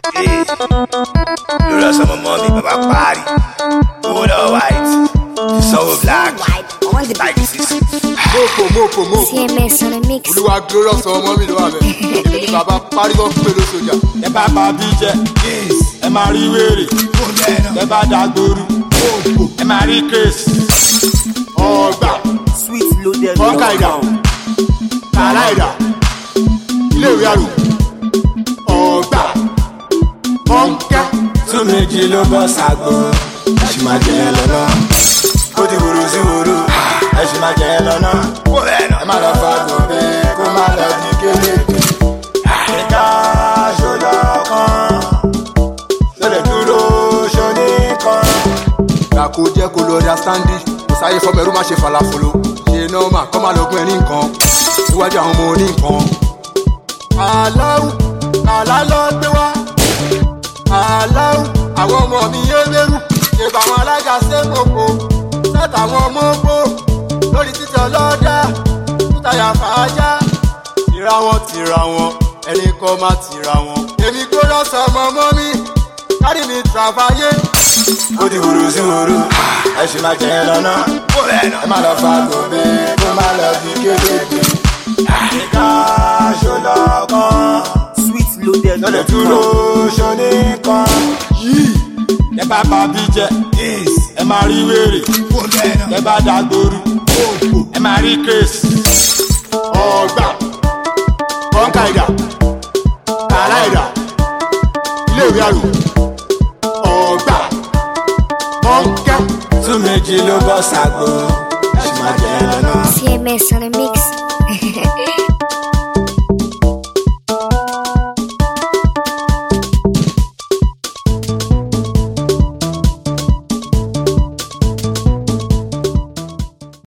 Hey, you know some mommy, Baba party. Gold or white, so black, like this. Moko. CMS on the mix. Olúwa glorious ọmọ mi ló wà bẹ̀. Èmi ni bàbá pariwo pẹ̀lú sójà. Ẹ bá bá bí jẹ, ẹ máa rí wèrè, ẹ bá dàgbòrú, ẹ máa rí kéésì. Ọgbà, Sweet loaded. ọkà ìdá, kàrà ìdá, ilé ìwé àrò. Ọgbà, ọ̀nkẹ́. Tún méjì ló bọ́ sàgbó, ẹ sì máa jẹ ẹ lọ́nà. Ó di wòrò sí wòrò, ẹ sì máa jẹ ẹ lọ́nà. Ẹ má lọ fa gòbè, kó má lọ di kélékè. Ìka ṣọlá kan, lọ́lẹ̀ dúró ṣọ́ní kan. Kàkó jẹ́ kó lọ understand it. Kò sáyé fọmọ ẹrú má ṣe falafolo. Ṣé nọ́ọ̀mà kọ́ máa lọ gún ẹ ní nǹkan. Níwájú àwọn ọmọ oní nǹkan. Aláwù, àlá lọ gbé wá. Aláwù, àwọn ọmọ mi yé lérú. Ṣèbà àwọn alága ṣe kókó. Sẹ́tà àwọn ọmọ gbó. Lórí títí ọlọ́dà. Tútàyà fàájà. Tira wọn. Ẹni kọ́ má tira wọn. Èmi kó lọ́sọ̀ ọmọ mọ́ mi. Kárí mi travayé. Ó di wòrò sí wòrò, ẹ sì máa jẹ ẹ lọ́nà. Ẹ má lọ fa gòbè, kó má lọ di kélékè. Ìka ṣọlá kan, Sweet loaded. lọ́lẹ̀ dúró ṣọ́ní kan. Ẹ bá bá bí jẹ, ẹ máa rí wèrè, ẹ bá dàgbòrú, ẹ máa rí kéésì. Ọgbà, ọ̀nkà ìdá, kàrà ìdá, ilé ìwé àrò. Ọgbà, ọ̀nkẹ́. Tún méjì ló bọ́ sàgbó, ẹ sì máa jẹ ẹ lọ́nà. CMS on the mix.